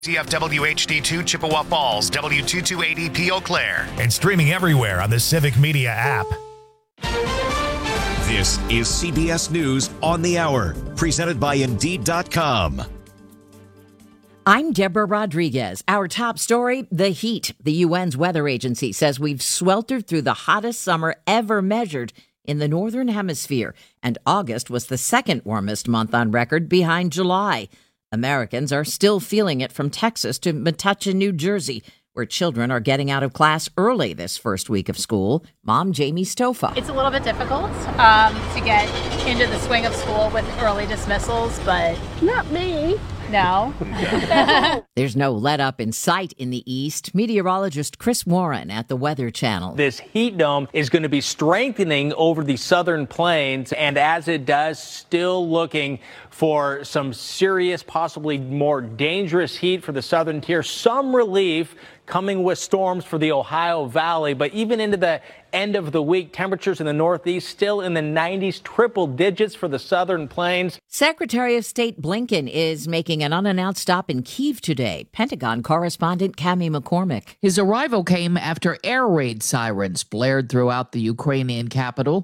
CFW HD2 Chippewa Falls, W228EP Eau Claire, and streaming everywhere on the Civic Media app. This is CBS News on the Hour, presented by Indeed.com. I'm Deborah Rodriguez. Our top story, the heat. The UN's weather agency says we've sweltered through the hottest summer ever measured in the Northern Hemisphere, and August was the second warmest month on record behind July. Americans are still feeling it from Texas to Metuchen, New Jersey, where children are getting out of class early this first week of school. Mom Jamie Stofa. It's a little bit difficult to get into the swing of school with early dismissals, but not me. No. There's no let-up in sight in the east. Meteorologist Chris Warren at the Weather Channel. This heat dome is going to be strengthening over the southern plains, and as it does, still looking for some serious, possibly more dangerous heat for the southern tier. Some relief coming with storms for the Ohio Valley, but even into the end of the week, temperatures in the Northeast still in the 90s, triple digits for the southern plains. Secretary of State Blinken is making an unannounced stop in Kyiv today. Pentagon correspondent Cami McCormick. His arrival came after air raid sirens blared throughout the Ukrainian capital.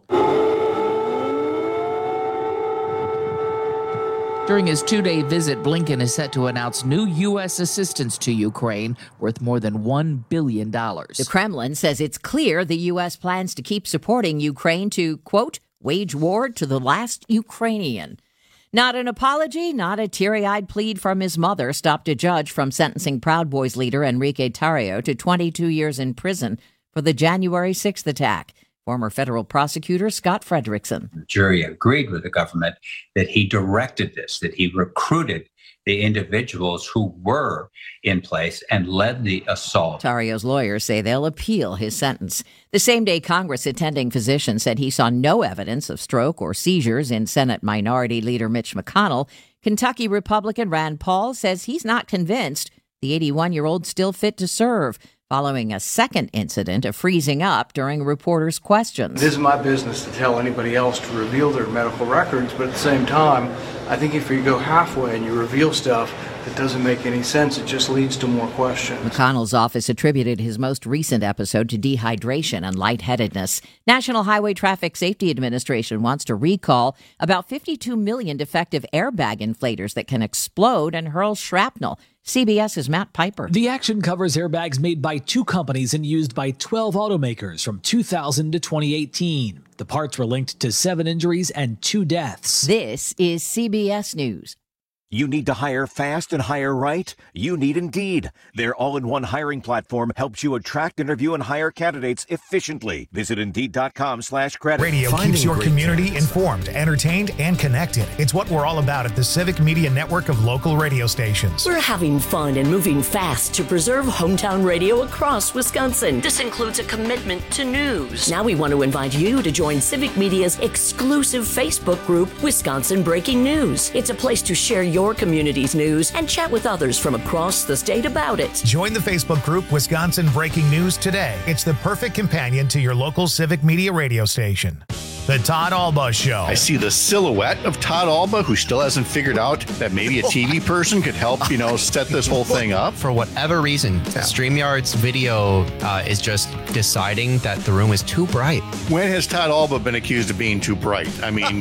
During his two-day visit, Blinken is set to announce new U.S. assistance to Ukraine worth more than $1 billion. The Kremlin says it's clear the U.S. plans to keep supporting Ukraine to, quote, wage war to the last Ukrainian. Not an apology, not a teary-eyed plead from his mother stopped a judge from sentencing Proud Boys leader Enrique Tarrio to 22 years in prison for the January 6th attack. Former federal prosecutor Scott Frederickson. The jury agreed with the government that he directed this, that he recruited the individuals who were in place and led the assault. Tarrio's lawyers say they'll appeal his sentence. The same day, Congress attending physician said he saw no evidence of stroke or seizures in Senate Minority Leader Mitch McConnell. Kentucky Republican Rand Paul says he's not convinced the 81-year-old's still fit to serve, following a second incident of freezing up during reporters' questions. It isn't my business to tell anybody else to reveal their medical records, but at the same time, I think if you go halfway and you reveal stuff that doesn't make any sense, it just leads to more questions. McConnell's office attributed his most recent episode to dehydration and lightheadedness. National Highway Traffic Safety Administration wants to recall about 52 million defective airbag inflators that can explode and hurl shrapnel. CBS's Matt Piper. The action covers airbags made by two companies and used by 12 automakers from 2000 to 2018. The parts were linked to 7 injuries and 2 deaths. This is CBS News. You need to hire fast and hire right? You need Indeed. Their all-in-one hiring platform helps you attract, interview, and hire candidates efficiently. Visit Indeed.com/credit. Radio keeps your community informed, entertained, and connected. It's what we're all about at the Civic Media Network of local radio stations. We're having fun and moving fast to preserve hometown radio across Wisconsin. This includes a commitment to news. Now we want to invite you to join Civic Media's exclusive Facebook group, Wisconsin Breaking News. It's a place to share your community's news and chat with others from across the state about it. Join the Facebook group Wisconsin Breaking News today. It's the perfect companion to your local Civic Media radio station. The Todd Alba Show. I see the silhouette of Todd Alba, who still hasn't figured out that maybe a TV person could help, set this whole thing up. For whatever reason, StreamYard's video is just deciding that the room is too bright. When has Todd Alba been accused of being too bright? I mean,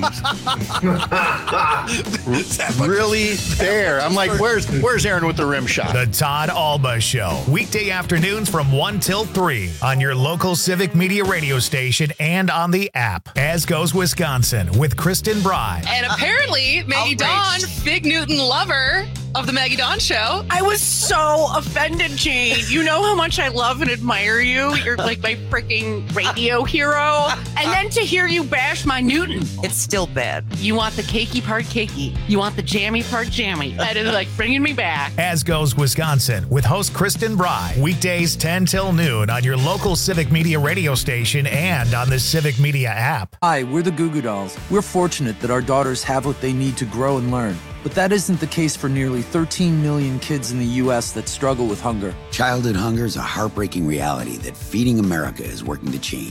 really there. I'm like, where's Aaron with the rim shot? The Todd Alba Show. Weekday afternoons from 1 till 3 on your local Civic Media radio station and on the app. As Goes Wisconsin with Kristen Bry. And apparently, Maggie Dawn, Big Newton lover of the Maggie Dawn Show. I was so offended, Jane. You know how much I love and admire you. You're like my freaking radio hero. And then to hear you bash my Newton. It's still bad. You want the cakey part cakey. You want the jammy part jammy. That is like bringing me back. As Goes Wisconsin with host Kristen Bry. Weekdays 10 till noon on your local Civic Media radio station and on the Civic Media app. Hi, we're the Goo Goo Dolls. We're fortunate that our daughters have what they need to grow and learn. But that isn't the case for nearly 13 million kids in the U.S. that struggle with hunger. Childhood hunger is a heartbreaking reality that Feeding America is working to change.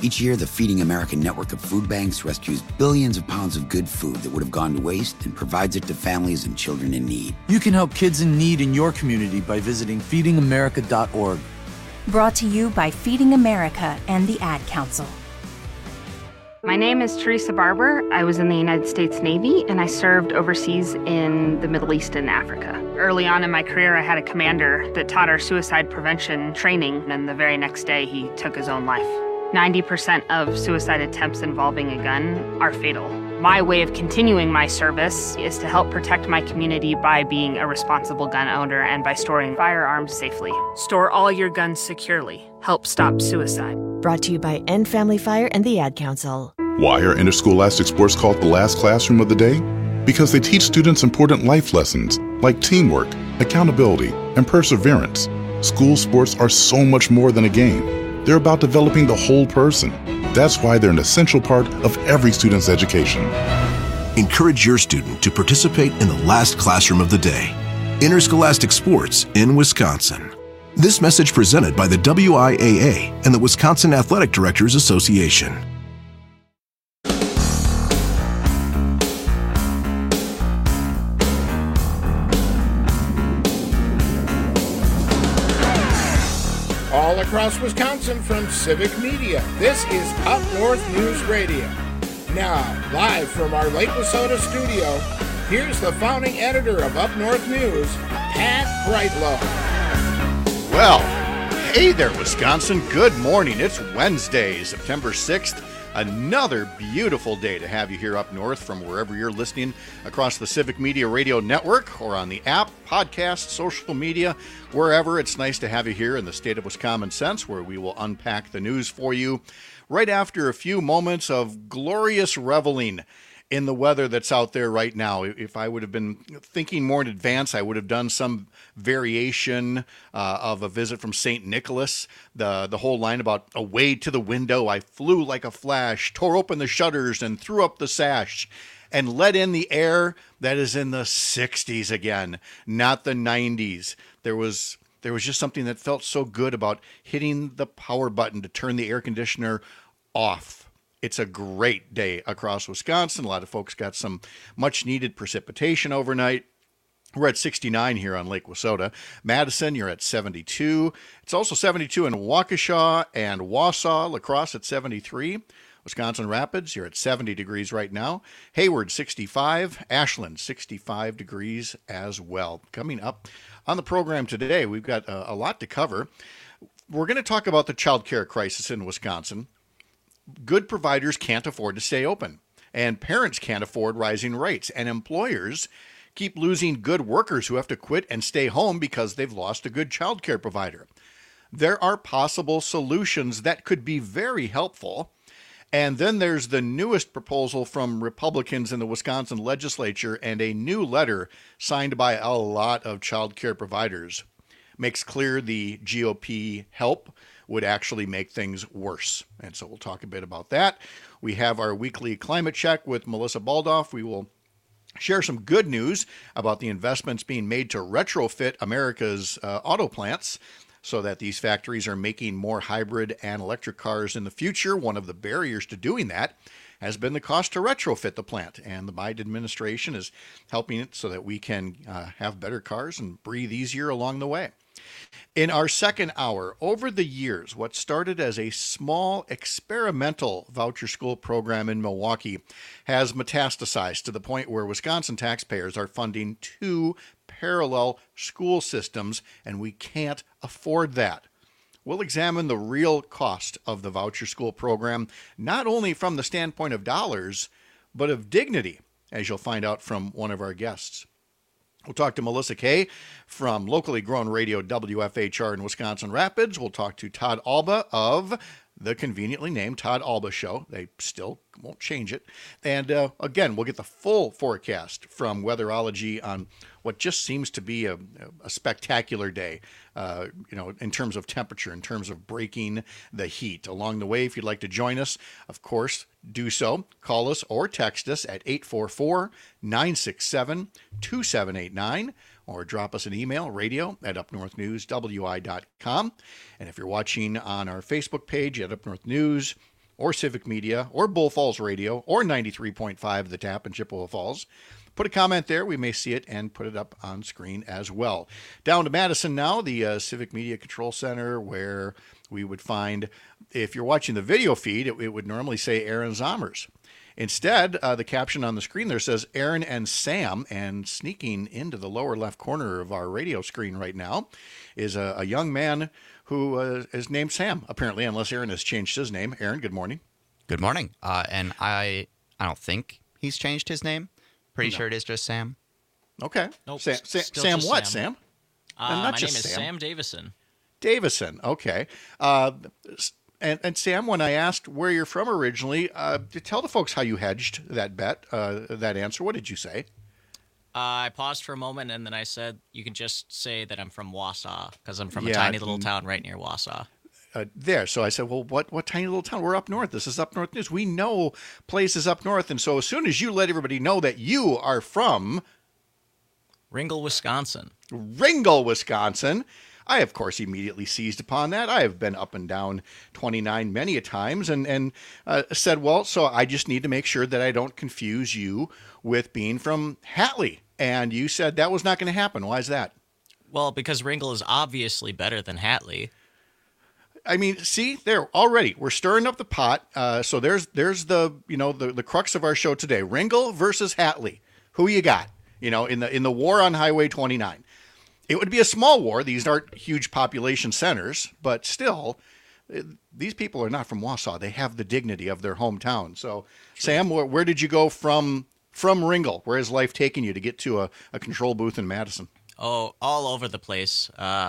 Each year, the Feeding America network of food banks rescues billions of pounds of good food that would have gone to waste and provides it to families and children in need. You can help kids in need in your community by visiting feedingamerica.org. Brought to you by Feeding America and the Ad Council. My name is Teresa Barber. I was in the United States Navy, and I served overseas in the Middle East and Africa. Early on in my career, I had a commander that taught our suicide prevention training, and the very next day, he took his own life. 90% of suicide attempts involving a gun are fatal. My way of continuing my service is to help protect my community by being a responsible gun owner and by storing firearms safely. Store all your guns securely. Help stop suicide. Brought to you by End Family Fire and the Ad Council. Why are interscholastic sports called the last classroom of the day? Because they teach students important life lessons like teamwork, accountability, and perseverance. School sports are so much more than a game. They're about developing the whole person. That's why they're an essential part of every student's education. Encourage your student to participate in the last classroom of the day. Interscholastic sports in Wisconsin. This message presented by the WIAA and the Wisconsin Athletic Directors Association. All across Wisconsin from Civic Media, this is Up North News Radio. Now, live from our Lake Wissota studio, here's the founding editor of Up North News, Pat Brightlow. Well, hey there, Wisconsin. Good morning. It's Wednesday, September 6th. Another beautiful day to have you here up north from wherever you're listening across the Civic Media Radio Network or on the app, podcast, social media, wherever. It's nice to have you here in the state of Wisconsin, where we will unpack the news for you right after a few moments of glorious reveling in the weather that's out there right now. If I would have been thinking more in advance, I would have done some variation of a visit from St. Nicholas. The whole line about away to the window, I flew like a flash, tore open the shutters and threw up the sash and let in the air that is in the 60s again, not the 90s. There was just something that felt so good about hitting the power button to turn the air conditioner off. It's a great day across Wisconsin. A lot of folks got some much needed precipitation overnight. We're at 69 here on Lake Wissota. Madison, you're at 72. It's also 72 in Waukesha and Wausau. La Crosse at 73. Wisconsin Rapids, you're at 70 degrees right now. Hayward, 65. Ashland, 65 degrees as well. Coming up on the program today, we've got a lot to cover. We're going to talk about the child care crisis in Wisconsin. Good providers can't afford to stay open, and parents can't afford rising rates, and employers keep losing good workers who have to quit and stay home because they've lost a good child care provider. There are possible solutions that could be very helpful. And then there's the newest proposal from Republicans in the Wisconsin legislature and a new letter signed by a lot of child care providers. Makes clear the GOP help would actually make things worse. And so we'll talk a bit about that. We have our weekly climate check with Melissa Baldoff. We will share some good news about the investments being made to retrofit America's auto plants so that these factories are making more hybrid and electric cars in the future. One of the barriers to doing that has been the cost to retrofit the plant, and the Biden administration is helping it so that we can have better cars and breathe easier along the way. In our second hour, over the years, what started as a small experimental voucher school program in Milwaukee has metastasized to the point where Wisconsin taxpayers are funding 2 parallel school systems, and we can't afford that. We'll examine the real cost of the voucher school program, not only from the standpoint of dollars, but of dignity, as you'll find out from one of our guests. We'll talk to Melissa Kay from locally grown radio WFHR in Wisconsin Rapids. We'll talk to Todd Alba of the conveniently named Todd Alba Show. They still won't change it. And again, we'll get the full forecast from Weatherology on what just seems to be a spectacular day, in terms of temperature, in terms of breaking the heat. Along the way, if you'd like to join us, of course, do so. Call us or text us at 844-967-2789 or drop us an email, radio@upnorthnewswi.com. And if you're watching on our Facebook page at Up North News or Civic Media or Bull Falls Radio or 93.5 The Tap in Chippewa Falls. Put a comment there. We may see it and put it up on screen as well. Down to Madison now, the Civic Media Control Center, where we would find, if you're watching the video feed, it would normally say Aaron Zommers. Instead, the caption on the screen there says Aaron and Sam, and sneaking into the lower left corner of our radio screen right now is a young man who is named Sam, apparently, unless Aaron has changed his name. Aaron, good morning. Good morning. And I don't think he's changed his name. Pretty sure it is just Sam. Okay. Nope. Sam what, Sam? My name is Sam Davison. Davison, okay. And Sam, when I asked where you're from originally, tell the folks how you hedged that bet, that answer. What did you say? I paused for a moment, and then I said, you can just say that I'm from Wausau, because I'm from a tiny little town right near Wausau. So I said, well, what tiny little town? We're up north. This is Up North News. We know places up north. And so as soon as you let everybody know that you are from Ringgold, Wisconsin. Ringgold, Wisconsin. I, of course, immediately seized upon that. I have been up and down 29 many a times and said, well, so I just need to make sure that I don't confuse you with being from Hatley. And you said that was not going to happen. Why is that? Well, because Ringgold is obviously better than Hatley. I mean, see, there already we're stirring up the pot. So there's the the crux of our show today: Ringgold versus Hatley. Who you got? In the war on Highway 29. It would be a small war. These aren't huge population centers, but still, these people are not from Wausau. They have the dignity of their hometown. So, Sam, where did you go from Ringgold? Where has life taken you to get to a control booth in Madison? Oh, all over the place.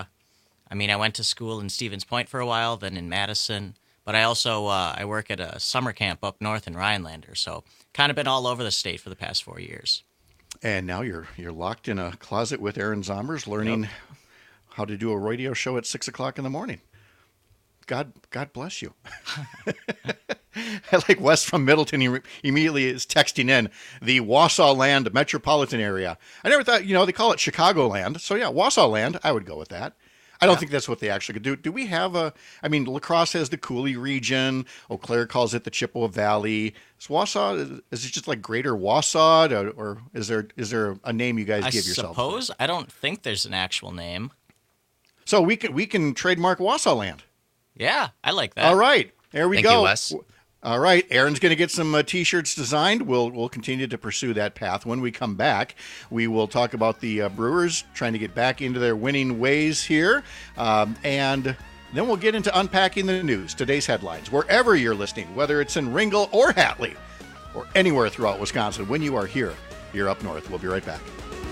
I went to school in Stevens Point for a while, then in Madison. But I also I work at a summer camp up north in Rhinelander, so kind of been all over the state for the past 4 years. And now you're locked in a closet with Aaron Zommers, learning how to do a radio show at 6 o'clock in the morning. God bless you. Like Wes from Middleton, he immediately is texting in the Wausau Land metropolitan area. I never thought, they call it Chicagoland. So yeah, Wausau Land, I would go with that. I don't think that's what they actually could do. Do we have La Crosse has the Cooley region. Eau Claire calls it the Chippewa Valley. Is Wausau, is it just like Greater Wausau, or is there a name you guys give yourself? I suppose. I don't think there's an actual name. So we can trademark Wausau Land. Yeah, I like that. All right, there we go. Thank you, Wes. All right, Aaron's going to get some T-shirts designed. We'll continue to pursue that path. When we come back, we will talk about the Brewers trying to get back into their winning ways here, and then we'll get into unpacking the news, today's headlines, wherever you're listening, whether it's in Ringgold or Hatley or anywhere throughout Wisconsin. When you are here, you're up north. We'll be right back.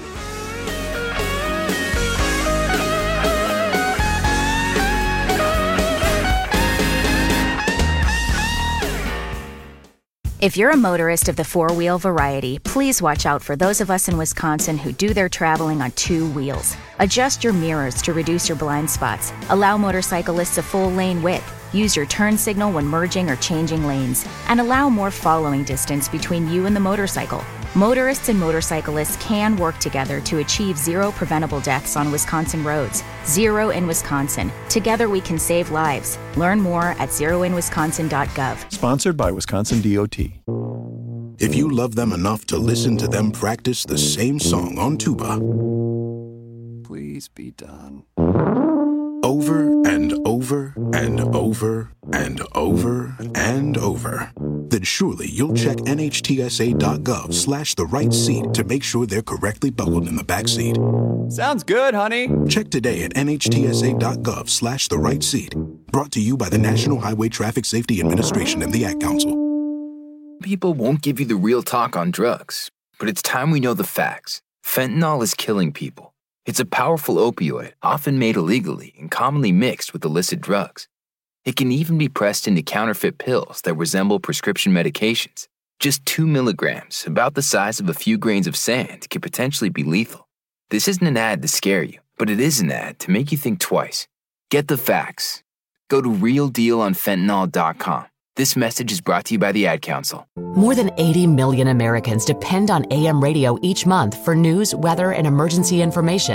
If you're a motorist of the four-wheel variety, please watch out for those of us in Wisconsin who do their traveling on two wheels. Adjust your mirrors to reduce your blind spots. Allow motorcyclists a full lane width. Use your turn signal when merging or changing lanes. And allow more following distance between you and the motorcycle. Motorists and motorcyclists can work together to achieve zero preventable deaths on Wisconsin roads. Zero in Wisconsin. Together we can save lives. Learn more at zeroinwisconsin.gov. Sponsored by Wisconsin DOT. If you love them enough to listen to them practice the same song on tuba, please be done. Over and over and over and over and over, then surely you'll check NHTSA.gov/the right seat to make sure they're correctly buckled in the back seat. Sounds good, honey. Check today at NHTSA.gov/the right seat. Brought to you by the National Highway Traffic Safety Administration and the Ad Council. People won't give you the real talk on drugs, but it's time we know the facts. Fentanyl is killing people. It's a powerful opioid, often made illegally and commonly mixed with illicit drugs. It can even be pressed into counterfeit pills that resemble prescription medications. Just 2 milligrams, about the size of a few grains of sand, can potentially be lethal. This isn't an ad to scare you, but it is an ad to make you think twice. Get the facts. Go to realdealonfentanyl.com. This message is brought to you by the Ad Council. More than 80 million Americans depend on AM radio each month for news, weather, and emergency information.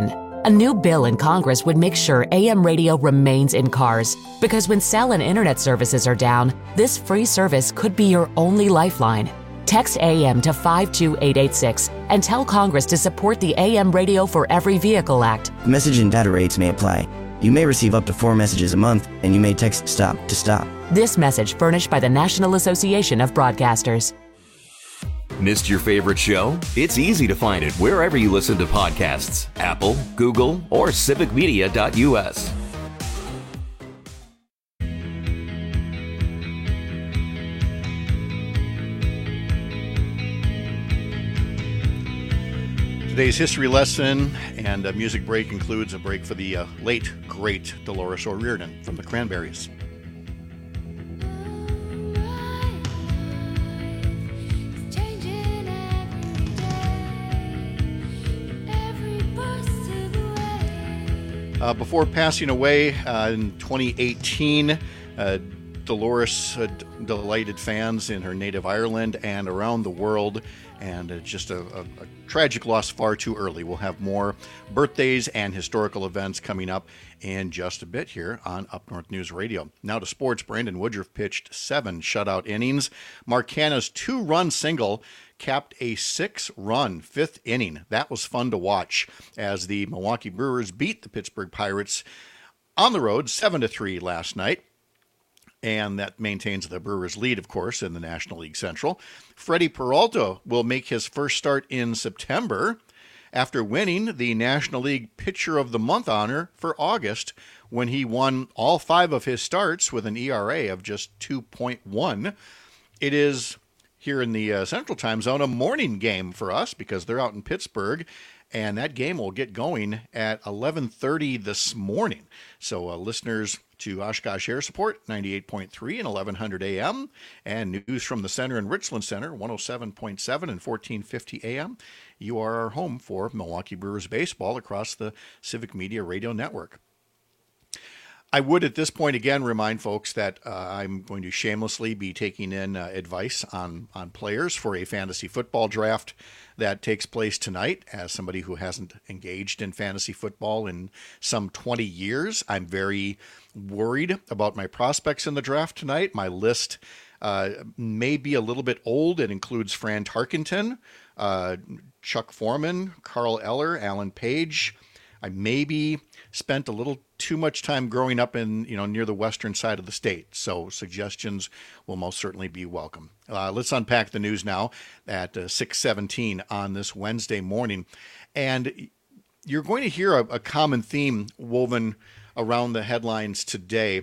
A new bill in Congress would make sure AM radio remains in cars, because when cell and internet services are down, this free service could be your only lifeline. Text AM to 52886 and tell Congress to support the AM Radio for Every Vehicle Act. Message and data rates may apply. You may receive up to 4 messages a month, and you may text STOP to stop. This message furnished by the National Association of Broadcasters. Missed your favorite show? It's easy to find it wherever you listen to podcasts. Apple, Google, or civicmedia.us. Today's history lesson and a music break includes a break for the late, great Dolores O'Riordan from the Cranberries. Before passing away in 2018, Dolores delighted fans in her native Ireland and around the world, and just a tragic loss far too early. We'll have more birthdays and historical events coming up in just a bit here on Up North News Radio. Now to sports. Brandon Woodruff pitched 7 shutout innings. Mark Canha's 2-run single capped a 6-run 5th inning. That was fun to watch as the Milwaukee Brewers beat the Pittsburgh Pirates on the road 7-3 last night. And that maintains the Brewers' lead, of course, in the National League Central. Freddie Peralta will make his first start in September after winning the National League Pitcher of the Month honor for August when he won all 5 of his starts with an ERA of just 2.1. It is, here in the Central Time Zone, a morning game for us because they're out in Pittsburgh. And that game will get going at 11:30 this morning. So listeners to Oshkosh Air Support, 98.3 and 1100 AM, and News from the Center and Richland Center, 107.7 and 1450 AM. You are our home for Milwaukee Brewers baseball across the Civic Media Radio Network. I would at this point again remind folks that I'm going to shamelessly be taking in advice on players for a fantasy football draft that takes place tonight. As somebody who hasn't engaged in fantasy football in some 20 years, I'm very worried about my prospects in the draft tonight. My list may be a little bit old. It includes Fran Tarkenton, Chuck Foreman, Carl Eller, Alan Page. I maybe spent a little too much time growing up in, near the western side of the state. So suggestions will most certainly be welcome. Let's unpack the news now at 6:17 on this Wednesday morning. And you're going to hear a common theme woven around the headlines today.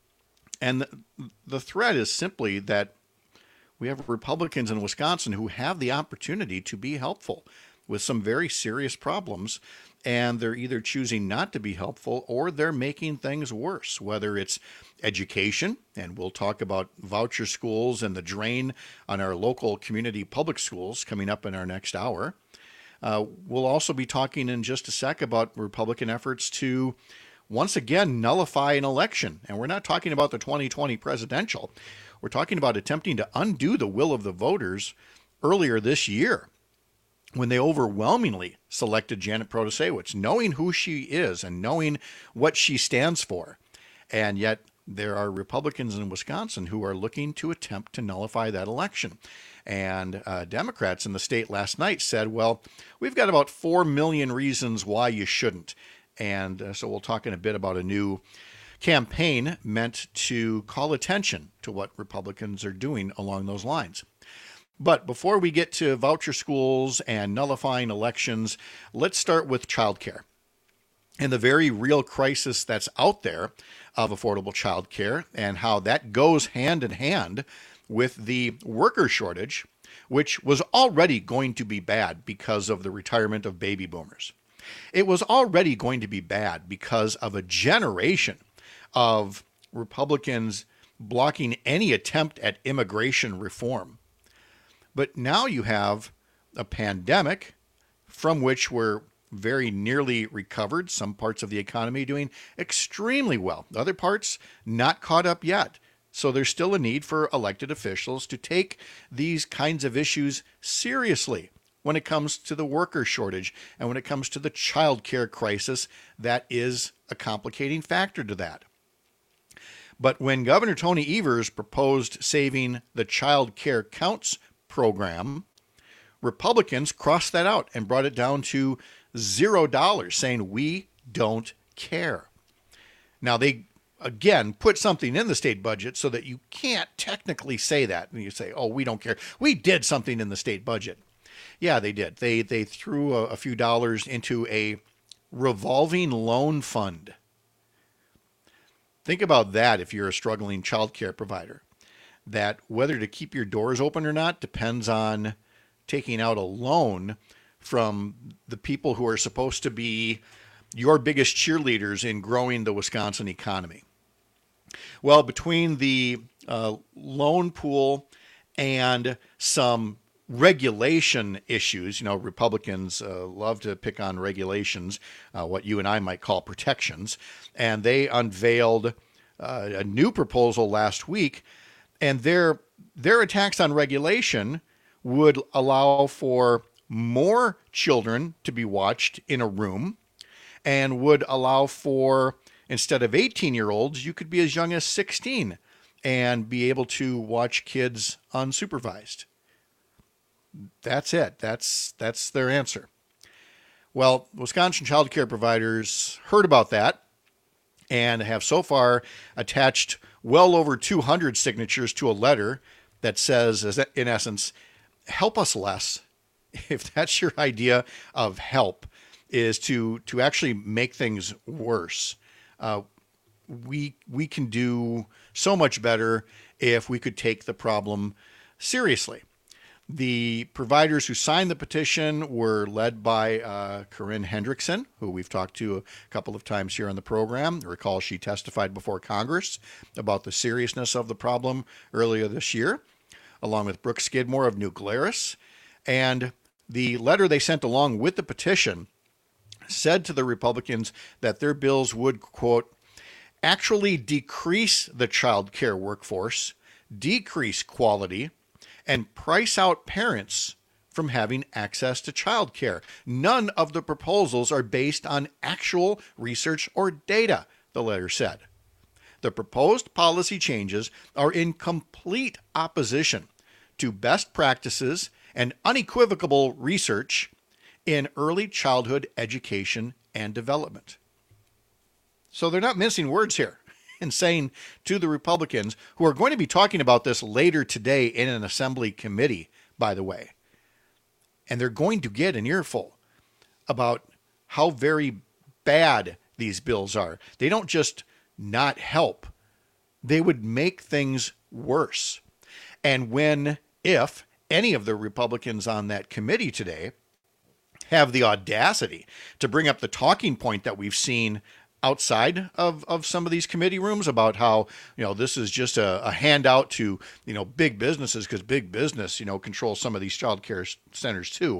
And the thread is simply that we have Republicans in Wisconsin who have the opportunity to be helpful with some very serious problems, and they're either choosing not to be helpful or they're making things worse, whether it's education, and we'll talk about voucher schools and the drain on our local community public schools coming up in our next hour. We'll also be talking in just a sec about Republican efforts to once again nullify an election, and we're not talking about the 2020 presidential. We're talking about attempting to undo the will of the voters earlier this year, when they overwhelmingly selected Janet Protasiewicz, knowing who she is and knowing what she stands for. And yet there are Republicans in Wisconsin who are looking to attempt to nullify that election. And Democrats in the state last night said, well, we've got about 4 million reasons why you shouldn't. And so we'll talk in a bit about a new campaign meant to call attention to what Republicans are doing along those lines. But before we get to voucher schools and nullifying elections, let's start with childcare and the very real crisis that's out there of affordable childcare and how that goes hand in hand with the worker shortage, which was already going to be bad because of the retirement of baby boomers. It was already going to be bad because of a generation of Republicans blocking any attempt at immigration reform. But now you have a pandemic from which we're very nearly recovered. Some parts of the economy doing extremely well. Other parts not caught up yet. So there's still a need for elected officials to take these kinds of issues seriously when it comes to the worker shortage and when it comes to the child care crisis that is a complicating factor to that. But when Governor Tony Evers proposed saving the Child Care Counts program, Republicans crossed that out and brought it down to $0, saying we don't care. Now, they, again, put something in the state budget so that you can't technically say that. And you say, oh, we don't care. We did something in the state budget. Yeah, they did. They threw a few dollars into a revolving loan fund. Think about that if you're a struggling child care provider. That whether to keep your doors open or not depends on taking out a loan from the people who are supposed to be your biggest cheerleaders in growing the Wisconsin economy. Well, between the loan pool and some regulation issues, Republicans love to pick on regulations, what you and I might call protections, and they unveiled a new proposal last week, and their attacks on regulation would allow for more children to be watched in a room and would allow for, instead of 18-year-olds, you could be as young as 16 and be able to watch kids unsupervised. That's it. That's their answer. Well, Wisconsin child care providers heard about that and have so far attached well over 200 signatures to a letter that says, in essence, help us less. If that's your idea of help, is to actually make things worse. We can do so much better if we could take the problem seriously. The providers who signed the petition were led by Corinne Hendrickson, who we've talked to a couple of times here on the program. Recall she testified before Congress about the seriousness of the problem earlier this year, along with Brooke Skidmore of New Glarus. And the letter they sent along with the petition said to the Republicans that their bills would, quote, actually decrease the child care workforce, decrease quality, and price out parents from having access to child care. None of the proposals are based on actual research or data, the letter said. The proposed policy changes are in complete opposition to best practices and unequivocal research in early childhood education and development. So they're not mincing words here and saying to the Republicans, who are going to be talking about this later today in an assembly committee, by the way, and they're going to get an earful about how very bad these bills are. They don't just not help. They would make things worse. And if any of the Republicans on that committee today have the audacity to bring up the talking point that we've seen outside of some of these committee rooms about how, this is just a handout to, big businesses because big business, controls some of these child care centers too.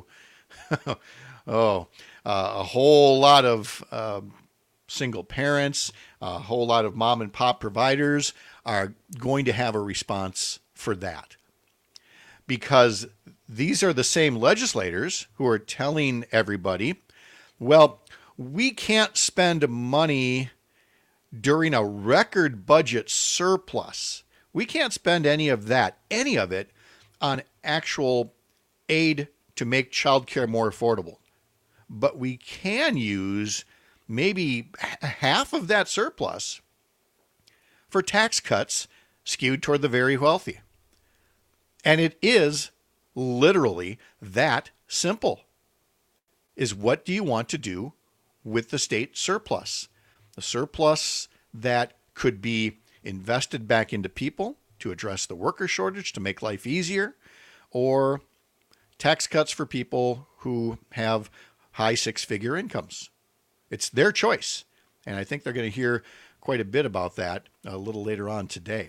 A whole lot of single parents, a whole lot of mom and pop providers are going to have a response for that. Because these are the same legislators who are telling everybody, well, we can't spend money during a record budget surplus. We can't spend any of it, on actual aid to make childcare more affordable. But we can use maybe half of that surplus for tax cuts skewed toward the very wealthy. And it is literally that simple. Is what do you want to do with the state surplus? The surplus that could be invested back into people to address the worker shortage, to make life easier, or tax cuts for people who have high six-figure incomes. It's their choice. And I think they're going to hear quite a bit about that a little later on today.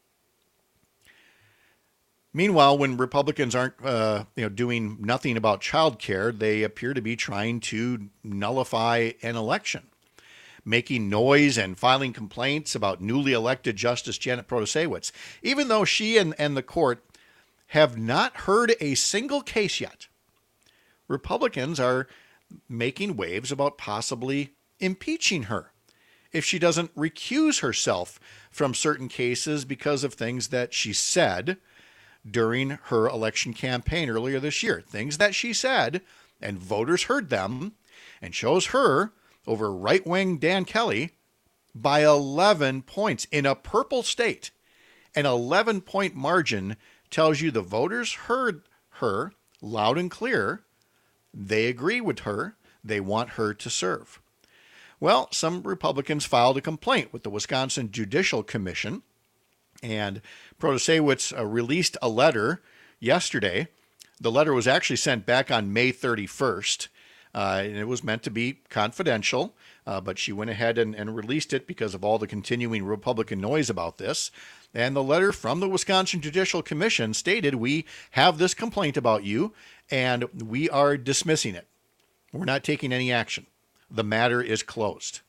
Meanwhile, when Republicans aren't doing nothing about child care, they appear to be trying to nullify an election, making noise and filing complaints about newly elected Justice Janet Protasiewicz, even though she and the court have not heard a single case yet Republicans are making waves about possibly impeaching her if she doesn't recuse herself from certain cases because of things that she said during her election campaign earlier this year. Things that she said, and voters heard them, and chose her over right-wing Dan Kelly by 11 points in a purple state. An 11-point margin tells you the voters heard her loud and clear. They agree with her. They want her to serve. Well, some Republicans filed a complaint with the Wisconsin Judicial Commission, and Protasiewicz released a letter yesterday. The letter was actually sent back on May 31st, and it was meant to be confidential, but she went ahead and released it because of all the continuing Republican noise about this. And the letter from the Wisconsin Judicial Commission stated, we have this complaint about you, and we are dismissing it. We're not taking any action. The matter is closed.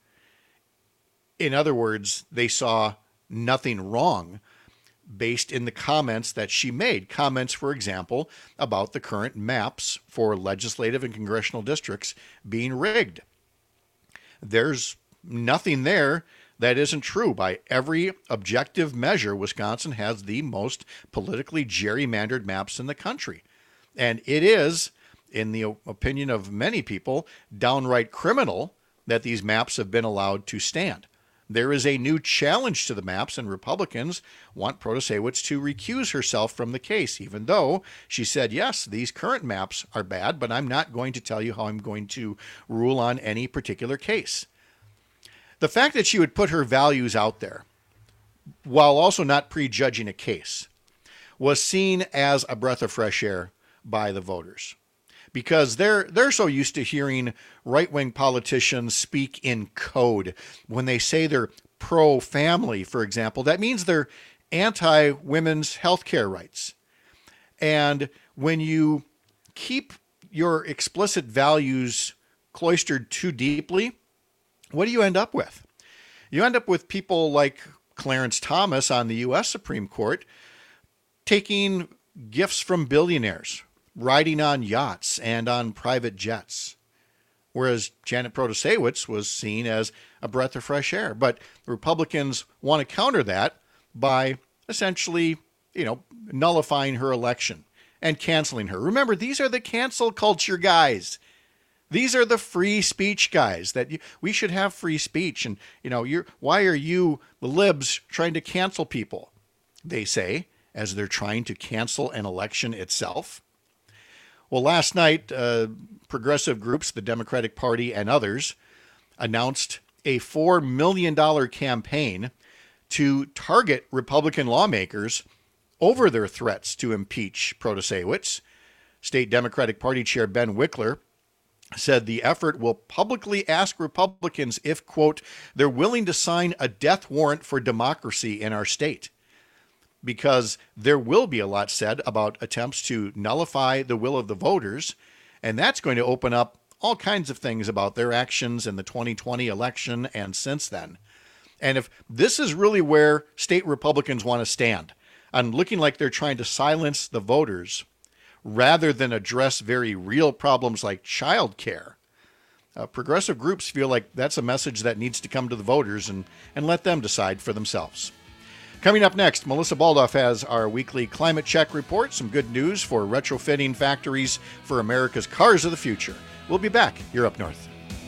In other words, they saw nothing wrong based in the comments that she made. Comments, for example, about the current maps for legislative and congressional districts being rigged. There's nothing there that isn't true. By every objective measure, Wisconsin has the most politically gerrymandered maps in the country. And it is, in the opinion of many people, downright criminal that these maps have been allowed to stand. There is a new challenge to the maps, and Republicans want Protasiewicz to recuse herself from the case, even though she said, yes, these current maps are bad, but I'm not going to tell you how I'm going to rule on any particular case. The fact that she would put her values out there while also not prejudging a case was seen as a breath of fresh air by the voters, because they're so used to hearing right-wing politicians speak in code. When they say they're pro-family, for example, that means they're anti-women's health care rights. And when you keep your explicit values cloistered too deeply, what do you end up with? You end up with people like Clarence Thomas on the U.S. Supreme Court taking gifts from billionaires, riding on yachts and on private jets, whereas Janet Protasiewicz was seen as a breath of fresh air. But Republicans want to counter that by essentially, nullifying her election and canceling her. Remember, these are the cancel culture guys. These are the free speech guys that we should have free speech. And, why are you, the libs, trying to cancel people? They say, as they're trying to cancel an election itself. Well, last night, progressive groups, the Democratic Party and others, announced a $4 million campaign to target Republican lawmakers over their threats to impeach Protasiewicz. State Democratic Party Chair Ben Wickler said the effort will publicly ask Republicans if, quote, they're willing to sign a death warrant for democracy in our state. Because there will be a lot said about attempts to nullify the will of the voters, and that's going to open up all kinds of things about their actions in the 2020 election and since then. And if this is really where state Republicans want to stand, on looking like they're trying to silence the voters rather than address very real problems like child care, progressive groups feel like that's a message that needs to come to the voters and let them decide for themselves. Coming up next, Melissa Baldoff has our weekly climate check report, some good news for retrofitting factories for America's cars of the future. We'll be back here up north.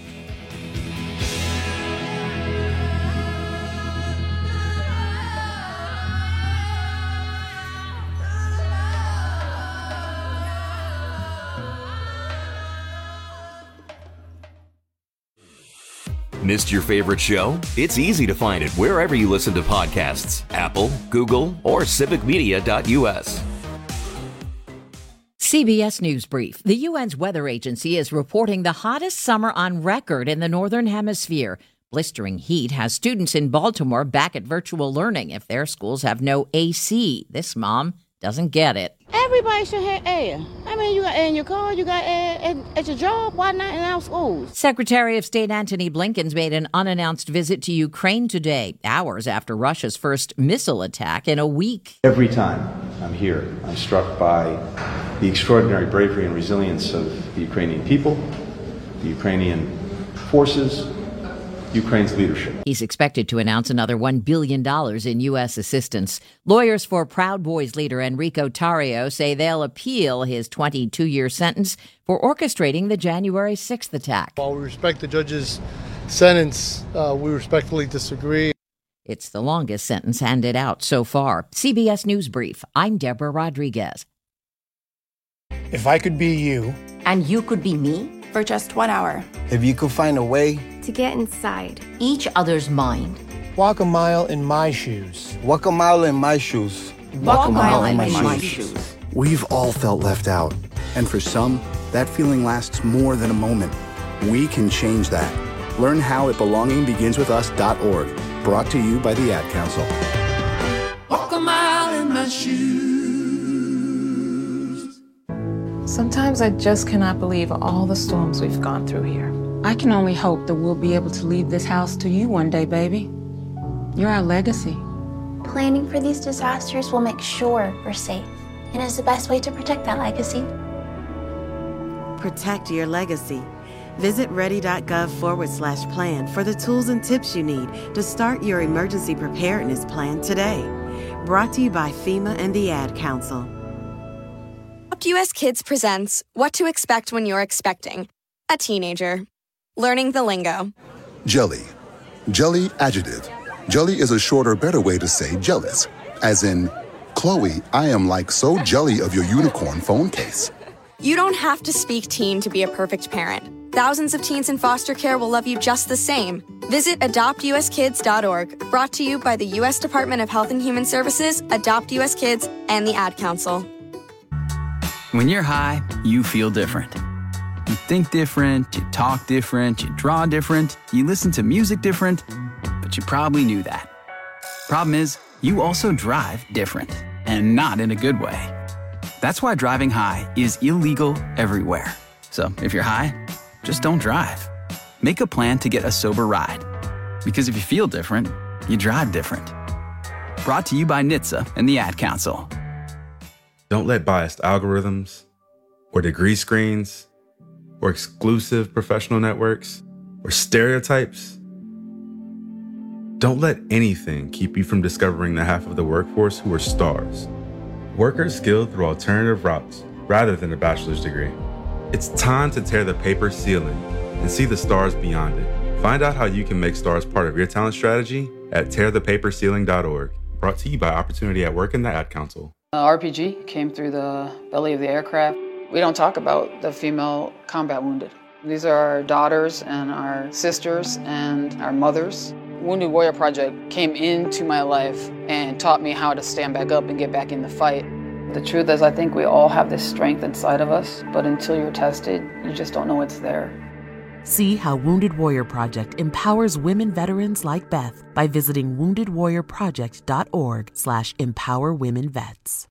Missed your favorite show? It's easy to find it wherever you listen to podcasts. Apple, Google, or civicmedia.us. CBS News Brief. The UN's weather agency is reporting the hottest summer on record in the Northern Hemisphere. Blistering heat has students in Baltimore back at virtual learning if their schools have no AC. This mom doesn't get it. Everybody should have air. I mean, you got air in your car, you got air at your job. Why not in our schools? Secretary of State Antony Blinken's made an unannounced visit to Ukraine today, hours after Russia's first missile attack in a week. Every time I'm here, I'm struck by the extraordinary bravery and resilience of the Ukrainian people, the Ukrainian forces, Ukraine's leadership. He's expected to announce another $1 billion in U.S. assistance. Lawyers for Proud Boys leader Enrico Tarrio say they'll appeal his 22-year sentence for orchestrating the January 6th attack. While we respect the judge's sentence, we respectfully disagree. It's the longest sentence handed out so far. CBS News Brief. I'm Deborah Rodriguez. If I could be you. And you could be me. For just 1 hour. If you could find a way. To get inside each other's mind. Walk a mile in my shoes. Walk a mile in my shoes. Walk a mile in my shoes. We've all felt left out. And for some, that feeling lasts more than a moment. We can change that. Learn how at belongingbeginswithus.org. Brought to you by the Ad Council. Walk a mile in my shoes. Sometimes I just cannot believe all the storms we've gone through here. I can only hope that we'll be able to leave this house to you one day, baby. You're our legacy. Planning for these disasters will make sure we're safe, and is the best way to protect that legacy. Protect your legacy. Visit ready.gov/plan for the tools and tips you need to start your emergency preparedness plan today. Brought to you by FEMA and the Ad Council. US Kids presents What to Expect When You're Expecting a Teenager. Learning the lingo. Jelly. Jelly adjective. Jelly is a shorter, better way to say jealous. As in, Chloe, I am like so jelly of your unicorn phone case. You don't have to speak teen to be a perfect parent. Thousands of teens in foster care will love you just the same. Visit adoptuskids.org. Brought to you by the U.S. Department of Health and Human Services, Adopt U.S. Kids, and the Ad Council. When you're high, you feel different. You think different, you talk different, you draw different, you listen to music different, but you probably knew that. Problem is, you also drive different, and not in a good way. That's why driving high is illegal everywhere. So if you're high, just don't drive. Make a plan to get a sober ride. Because if you feel different, you drive different. Brought to you by NHTSA and the Ad Council. Don't let biased algorithms or degree screens or exclusive professional networks or stereotypes. Don't let anything keep you from discovering the half of the workforce who are stars. Workers skilled through alternative routes rather than a bachelor's degree. It's time to tear the paper ceiling and see the stars beyond it. Find out how you can make stars part of your talent strategy at tearthepaperceiling.org. Brought to you by Opportunity at Work and the Ad Council. RPG came through the belly of the aircraft. We don't talk about the female combat wounded. These are our daughters and our sisters and our mothers. Wounded Warrior Project came into my life and taught me how to stand back up and get back in the fight. The truth is, I think we all have this strength inside of us, but until you're tested, you just don't know it's there. See how Wounded Warrior Project empowers women veterans like Beth by visiting woundedwarriorproject.org/empowerwomenvets.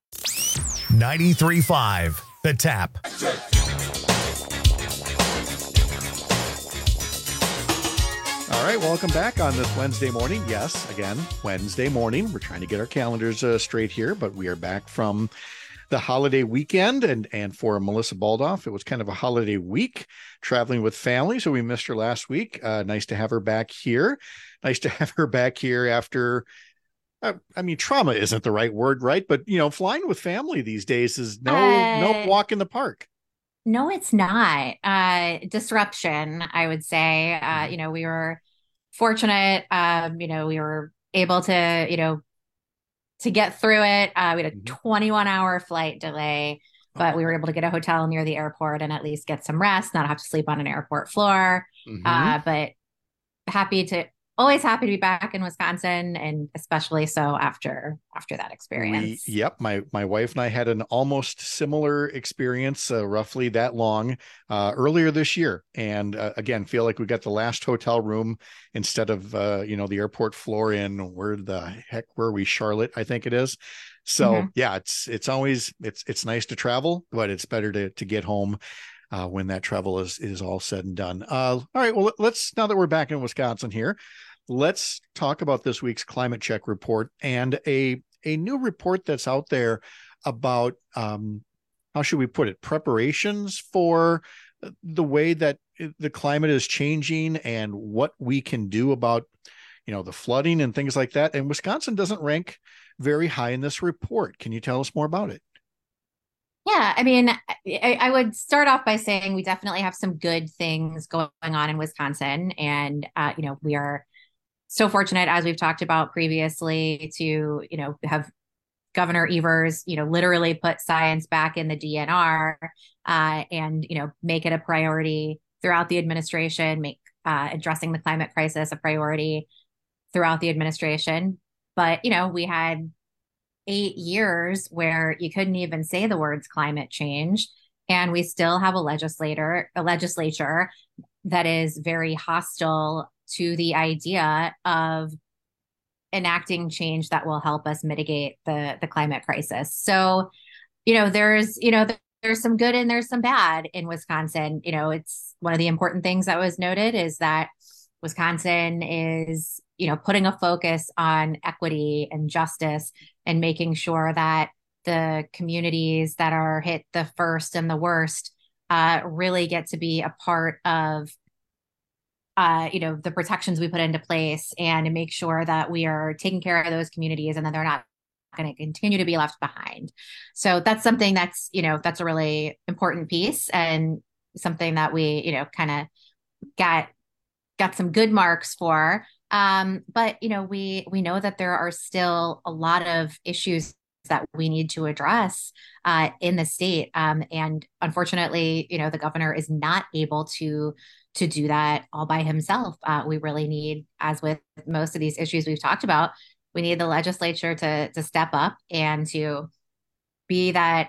93.5 The Tap. All right, welcome back on this Wednesday morning. Yes, again, Wednesday morning. We're trying to get our calendars straight here, but we are back from the holiday weekend, and for Melissa Baldoff, it was kind of a holiday week traveling with family, so we missed her last week. Nice to have her back here. Nice to have her back here after, I mean, trauma isn't the right word, right? But, you know, flying with family these days is no walk in the park. No, it's not. Disruption, I would say. You know, we were fortunate. You know, we were able to, you know, to get through it. We had a 21-hour flight delay, but we were able to get a hotel near the airport and at least get some rest, not have to sleep on an airport floor. But always happy to be back in Wisconsin, and especially so after that experience. My wife and I had an almost similar experience, roughly that long, earlier this year. And again, feel like we got the last hotel room instead of, you know, the airport floor in, where the heck were we? Charlotte, I think it is. So yeah, it's always, it's nice to travel, but it's better to get home when that travel is all said and done. All right, well, let's, now that we're back in Wisconsin here, let's talk about this week's climate check report and a new report that's out there about how should we put it, preparations for the way that the climate is changing and what we can do about, the flooding and things like that. And Wisconsin doesn't rank very high in this report. Can you tell us more about it? Yeah, I mean, I would start off by saying we definitely have some good things going on in Wisconsin. And, we are so fortunate, as we've talked about previously, to, have Governor Evers, literally put science back in the DNR and, make it a priority throughout the administration, make addressing the climate crisis a priority throughout the administration. But, we had 8 years where you couldn't even say the words climate change. And we still have a legislature that is very hostile to the idea of enacting change that will help us mitigate the climate crisis. So, there's some good and there's some bad in Wisconsin. It's one of the important things that was noted is that Wisconsin is, putting a focus on equity and justice and making sure that the communities that are hit the first and the worst really get to be a part of the protections we put into place and to make sure that we are taking care of those communities and that they're not going to continue to be left behind. So that's something that's a really important piece and something that we, kind of got some good marks for. But, we know that there are still a lot of issues that we need to address in the state. And unfortunately, the governor is not able to do that all by himself. We really need, as with most of these issues we've talked about, we need the legislature to step up and to be that,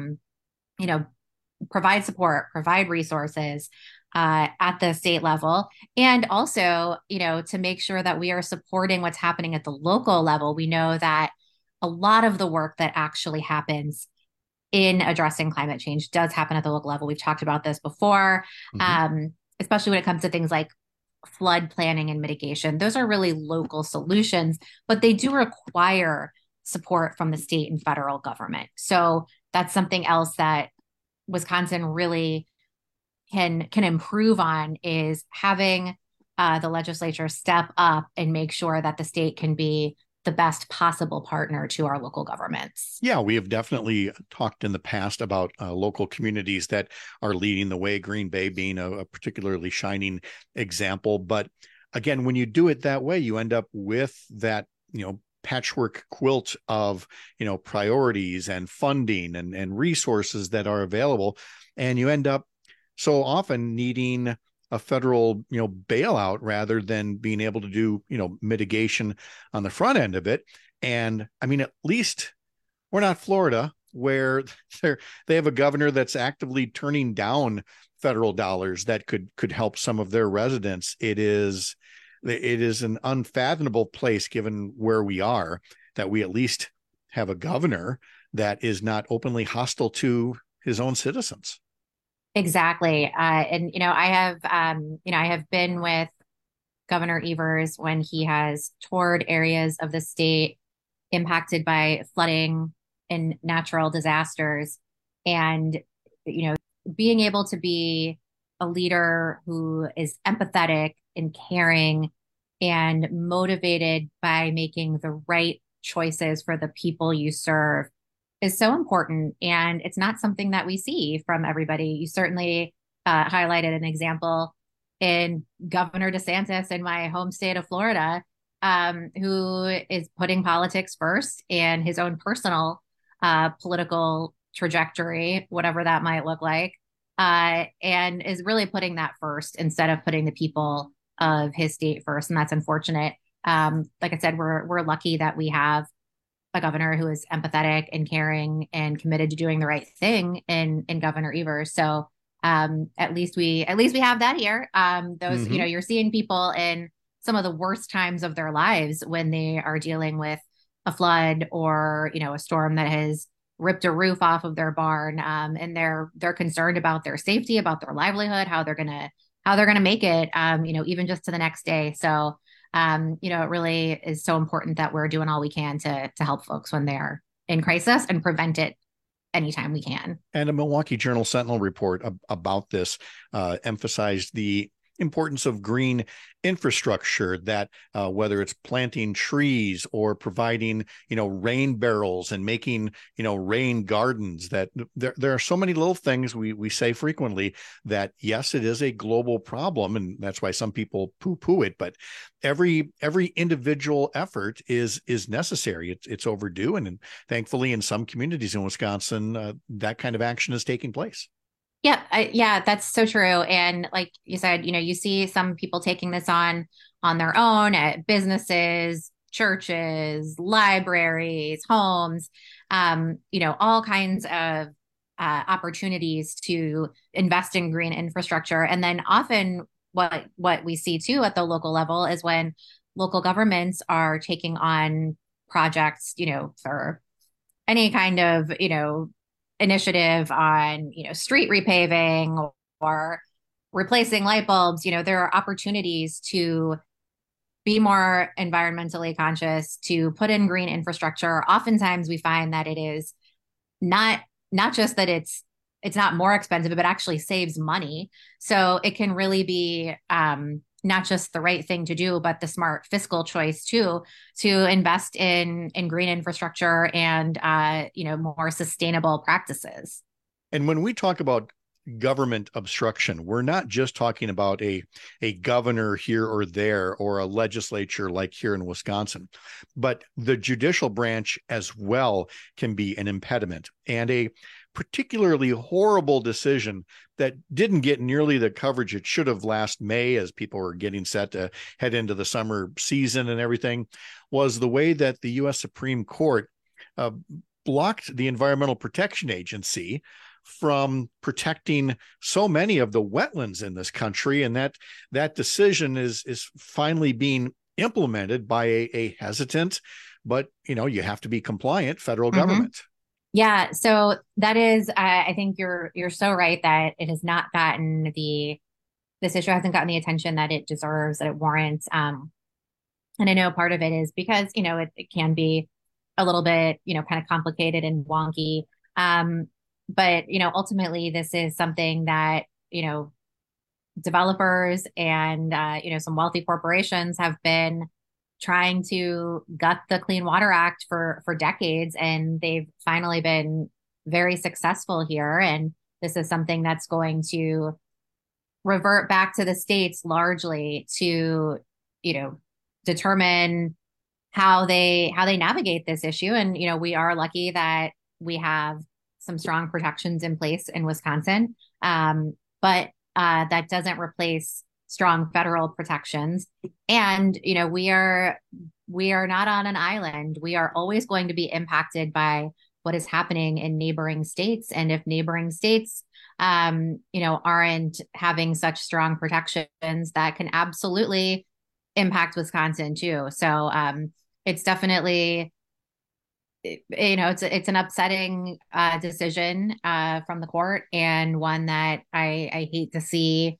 provide support, provide resources at the state level. And also, to make sure that we are supporting what's happening at the local level. We know that a lot of the work that actually happens in addressing climate change does happen at the local level. We've talked about this before, especially when it comes to things like flood planning and mitigation. Those are really local solutions, but they do require support from the state and federal government. So that's something else that Wisconsin really can improve on, is having the legislature step up and make sure that the state can be the best possible partner to our local governments. Yeah, we have definitely talked in the past about local communities that are leading the way, Green Bay being a particularly shining example. But again, when you do it that way, you end up with that, patchwork quilt of, priorities and funding and resources that are available. And you end up so often needing a federal, bailout rather than being able to do, mitigation on the front end of it. And I mean, at least we're not Florida, where they have a governor that's actively turning down federal dollars that could help some of their residents. It is an unfathomable place, given where we are, that we at least have a governor that is not openly hostile to his own citizens. Exactly. And, I have been with Governor Evers when he has toured areas of the state impacted by flooding and natural disasters. And, being able to be a leader who is empathetic and caring and motivated by making the right choices for the people you serve is so important. And it's not something that we see from everybody. You certainly highlighted an example in Governor DeSantis in my home state of Florida, who is putting politics first and his own personal political trajectory, whatever that might look like, and is really putting that first instead of putting the people of his state first. And that's unfortunate. Like I said, we're lucky that we have a governor who is empathetic and caring and committed to doing the right thing in Governor Evers. So at least we have that here. Those, you're seeing people in some of the worst times of their lives when they are dealing with a flood or, a storm that has ripped a roof off of their barn. And they're concerned about their safety, about their livelihood, how they're going to make it, even just to the next day. So it really is so important that we're doing all we can to help folks when they're in crisis and prevent it anytime we can. And a Milwaukee Journal Sentinel report about this emphasized the importance of green infrastructure, that whether it's planting trees or providing, rain barrels and making, rain gardens, that there are so many little things we say frequently that, yes, it is a global problem. And that's why some people poo-poo it. But every individual effort is necessary. It's overdue. And thankfully, in some communities in Wisconsin, that kind of action is taking place. Yeah, that's so true. And like you said, you see some people taking this on their own at businesses, churches, libraries, homes, all kinds of opportunities to invest in green infrastructure. And then often what we see too at the local level is when local governments are taking on projects, for any kind of, initiative on, street repaving or replacing light bulbs, there are opportunities to be more environmentally conscious, to put in green infrastructure. Oftentimes we find that it is not just that it's not more expensive, but actually saves money. So it can really be not just the right thing to do, but the smart fiscal choice too, to invest in green infrastructure and more sustainable practices. And when we talk about government obstruction, we're not just talking about a governor here or there or a legislature like here in Wisconsin, but the judicial branch as well can be an impediment. And a particularly horrible decision that didn't get nearly the coverage it should have last May, as people were getting set to head into the summer season and everything, was the way that the U.S. Supreme Court blocked the Environmental Protection Agency from protecting so many of the wetlands in this country. And that decision is finally being implemented by a hesitant, but you have to be compliant federal government. Yeah. So that is, I think you're so right that it has not gotten this issue hasn't gotten the attention that it deserves, that it warrants. And I know part of it is because, it can be a little bit, kind of complicated and wonky. But, ultimately this is something that, developers and, some wealthy corporations have been trying to gut the Clean Water Act for decades, and they've finally been very successful here. And this is something that's going to revert back to the states largely to, determine how they navigate this issue. And, we are lucky that we have some strong protections in place in Wisconsin. But that doesn't replace strong federal protections. And, we are not on an island. We are always going to be impacted by what is happening in neighboring states. And if neighboring states, aren't having such strong protections, that can absolutely impact Wisconsin too. So it's definitely, it's an upsetting decision from the court, and one that I hate to see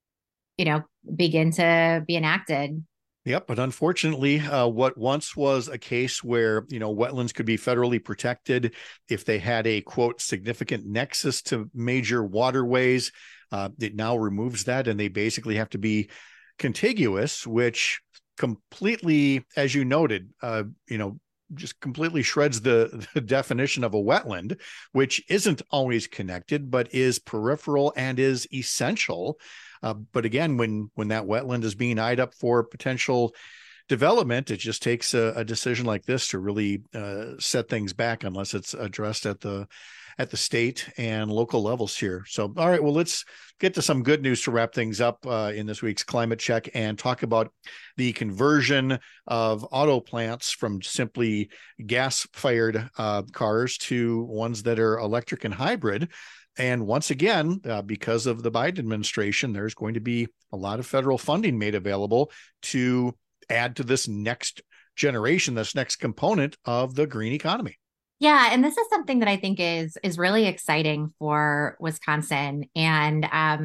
begin to be enacted. Yep. But unfortunately, what once was a case where, wetlands could be federally protected if they had a, quote, significant nexus to major waterways, it now removes that. And they basically have to be contiguous, which completely, as you noted, just completely shreds the definition of a wetland, which isn't always connected, but is peripheral and is essential. But again, when that wetland is being eyed up for potential development, it just takes a decision like this to really set things back, unless it's addressed at the state and local levels here. So, all right, well, let's get to some good news to wrap things up in this week's Climate Check, and talk about the conversion of auto plants from simply gas-fired cars to ones that are electric and hybrid. And once again, because of the Biden administration, there's going to be a lot of federal funding made available to add to this next generation, this next component of the green economy. Yeah, and this is something that I think is really exciting for Wisconsin. And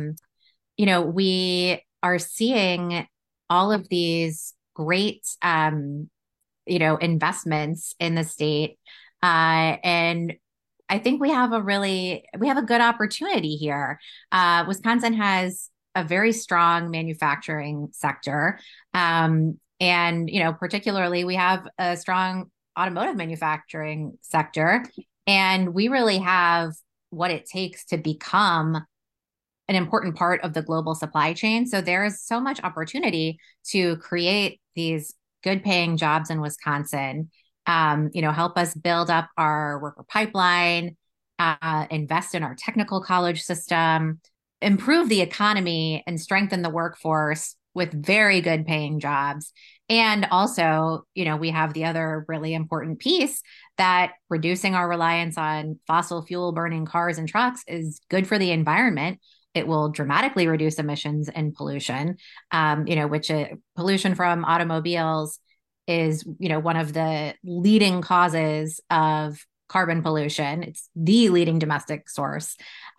we are seeing all of these great investments in the state, and I think we have a good opportunity here. Wisconsin has a very strong manufacturing sector. And, particularly we have a strong automotive manufacturing sector, and we really have what it takes to become an important part of the global supply chain. So there is so much opportunity to create these good paying jobs in Wisconsin, help us build up our worker pipeline, invest in our technical college system, improve the economy and strengthen the workforce with very good paying jobs. And also, we have the other really important piece that reducing our reliance on fossil fuel burning cars and trucks is good for the environment. It will dramatically reduce emissions and pollution, which pollution from automobiles is, one of the leading causes of carbon pollution. It's the leading domestic source.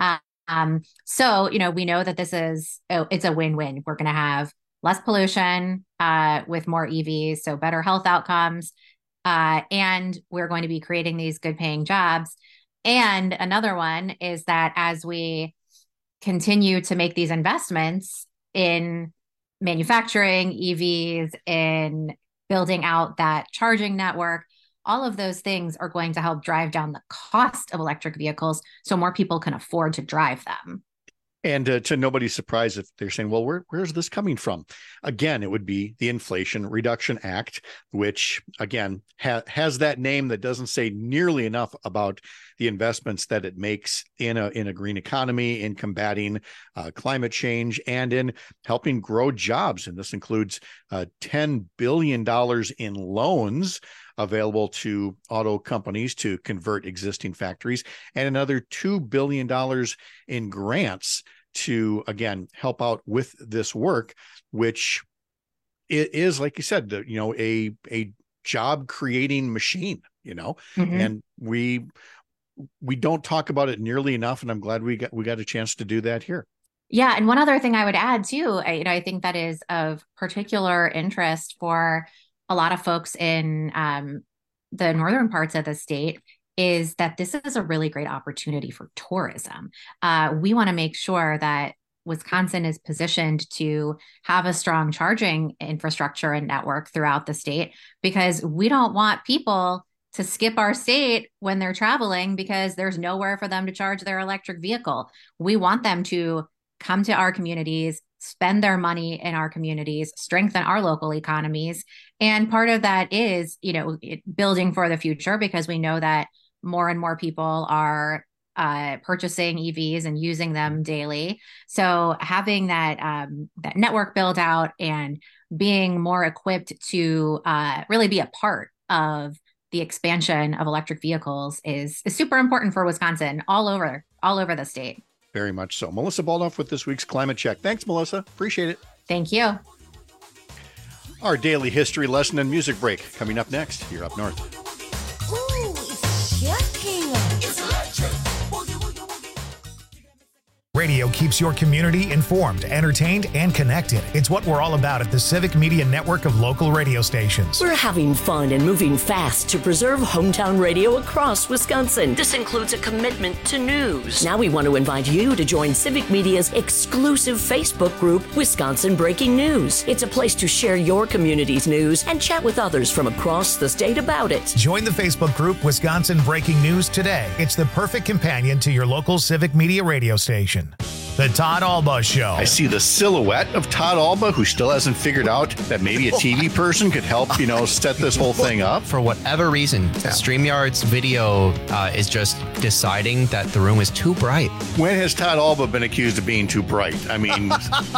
So, we know that it's a win-win. We're going to have less pollution with more EVs, so better health outcomes. And we're going to be creating these good paying jobs. And another one is that as we continue to make these investments in manufacturing EVs, in building out that charging network, all of those things are going to help drive down the cost of electric vehicles so more people can afford to drive them. And to nobody's surprise, if they're saying, well, where's this coming from? Again, it would be the Inflation Reduction Act, which, again, has that name that doesn't say nearly enough about the investments that it makes in a green economy, in combating climate change, and in helping grow jobs. And this includes $10 billion in loans available to auto companies to convert existing factories, and another $2 billion in grants to, again, help out with this work, which is, like you said, a job creating machine, and we don't talk about it nearly enough. And I'm glad we got a chance to do that here. Yeah. And one other thing I would add too, I think that is of particular interest for a lot of folks in the northern parts of the state, is that this is a really great opportunity for tourism. We want to make sure that Wisconsin is positioned to have a strong charging infrastructure and network throughout the state, because we don't want people to skip our state when they're traveling because there's nowhere for them to charge their electric vehicle. We want them to come to our communities, spend their money in our communities, strengthen our local economies. And part of that is, building for the future, because we know that more and more people are purchasing EVs and using them daily. So having that network build out and being more equipped to really be a part of the expansion of electric vehicles is super important for Wisconsin, all over the state. Very much so. Melissa Baldoff with this week's Climate Check. Thanks, Melissa. Appreciate it. Thank you. Our daily history lesson and music break coming up next here up north. Ooh, it's shocking. It's electric. Radio keeps your community informed, entertained, and connected. It's what we're all about at the Civic Media Network of local radio stations. We're having fun and moving fast to preserve hometown radio across Wisconsin. This includes a commitment to news. Now we want to invite you to join Civic Media's exclusive Facebook group, Wisconsin Breaking News. It's a place to share your community's news and chat with others from across the state about it. Join the Facebook group Wisconsin Breaking News today. It's the perfect companion to your local Civic Media radio station. The Todd Alba Show. I see the silhouette of Todd Alba, who still hasn't figured out that maybe a TV person could help, set this whole thing up. For whatever reason, StreamYard's video is just deciding that the room is too bright. When has Todd Alba been accused of being too bright? I mean,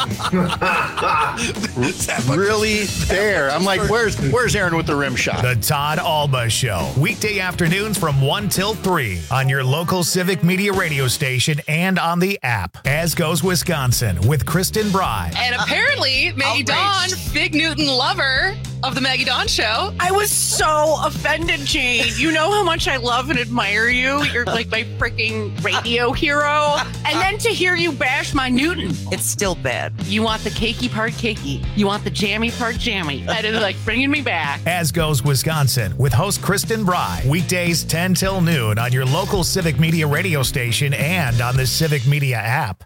really there. I'm like, where's Aaron with the rim shot? The Todd Alba Show. Weekday afternoons from 1 till 3 on your local Civic Media radio station and on the app. As Goes Wisconsin with Kristen Bry. And apparently, May Dawn, Big Newton lover, of the Maggie Dawn Show. I was so offended, Jane. You know how much I love and admire you. You're like my freaking radio hero. And then to hear you bash my Newton, it's still bad. You want the cakey part cakey. You want the jammy part jammy. That is like bringing me back. As Goes Wisconsin with host Kristen Bry. Weekdays 10 till noon on your local Civic Media radio station and on the Civic Media app.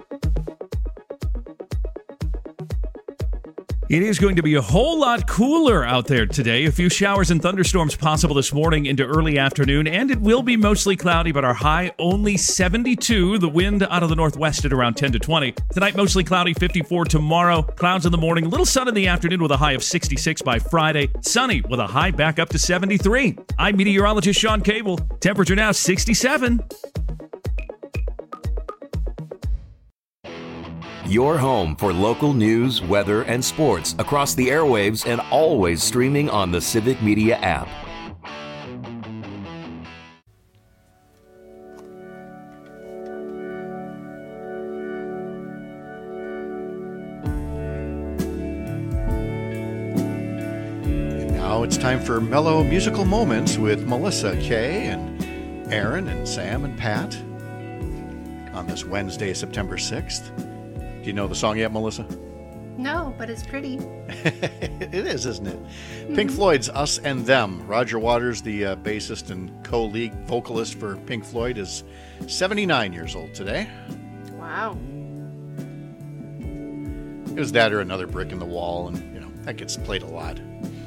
It is going to be a whole lot cooler out there today. A few showers and thunderstorms possible this morning into early afternoon, and it will be mostly cloudy, but our high only 72. The wind out of the northwest at around 10 to 20. Tonight, mostly cloudy, 54 tomorrow. Clouds in the morning, a little sun in the afternoon with a high of 66 by Friday. Sunny with a high back up to 73. I'm meteorologist Sean Cable. Temperature now 67. Your home for local news, weather, and sports across the airwaves and always streaming on the Civic Media app. And now it's time for Mellow Musical Moments with Melissa Kay and Aaron and Sam and Pat on this Wednesday, September 6th. Do you know the song yet, Melissa? No, but it's pretty. It is, isn't it? Pink Floyd's Us and Them. Roger Waters, the bassist and co-lead vocalist for Pink Floyd, is 79 years old today. Wow. It was that or Another Brick in the Wall, and, that gets played a lot.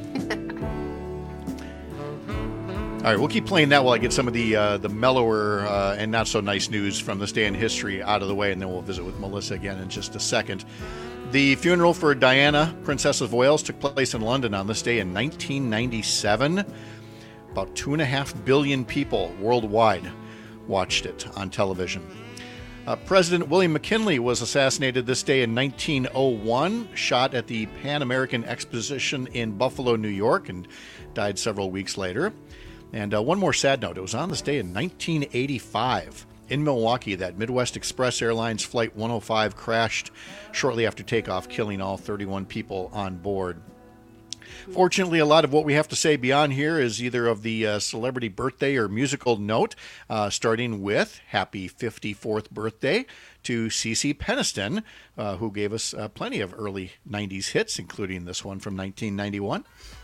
All right, we'll keep playing that while I get some of the mellower and not so nice news from this day in history out of the way, and then we'll visit with Melissa again in just a second. The funeral for Diana, Princess of Wales, took place in London on this day in 1997. About 2.5 billion people worldwide watched it on television. President William McKinley was assassinated this day in 1901, shot at the Pan American Exposition in Buffalo, New York, and died several weeks later. And one more sad note, it was on this day in 1985 in Milwaukee that Midwest Express Airlines Flight 105 crashed shortly after takeoff, killing all 31 people on board. Fortunately, a lot of what we have to say beyond here is either of the celebrity birthday or musical note, starting with happy 54th birthday to CeCe Peniston, who gave us plenty of early 90s hits, including this one from 1991.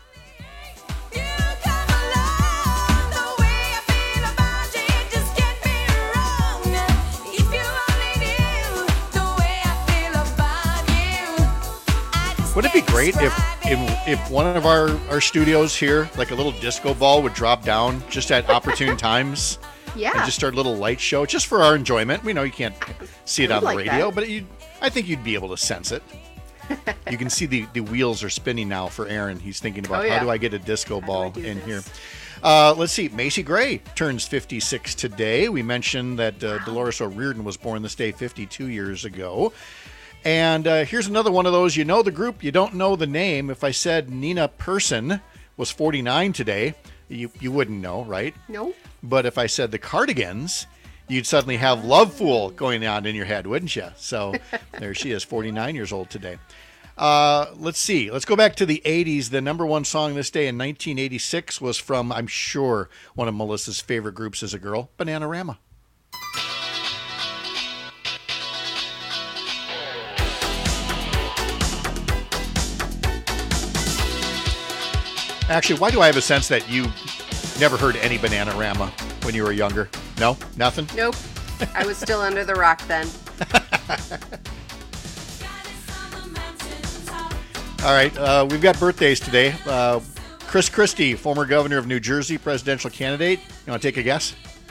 Would it be great if one of our studios here, like a little disco ball, would drop down just at opportune times? Yeah. And just start a little light show, just for our enjoyment. We know you can't see it on the radio, but I think you'd be able to sense it. You can see the wheels are spinning now for Aaron. He's thinking about how do I get a disco ball in here. Let's see. Macy Gray turns 56 today. We mentioned that Dolores O'Riordan was born this day 52 years ago. And here's another one of those, you know the group, you don't know the name. If I said Nina Persson was 49 today, you wouldn't know, right? No. But if I said the Cardigans, you'd suddenly have Love Fool going on in your head, wouldn't you? So there she is, 49 years old today. Let's see. Let's go back to the 80s. The number one song this day in 1986 was from, I'm sure, one of Melissa's favorite groups as a girl, Bananarama. Actually, why do I have a sense that you never heard any Bananarama when you were younger? No? Nothing? Nope. I was still under the rock then. All right. We've got birthdays today. Chris Christie, former governor of New Jersey, presidential candidate. You want to take a guess?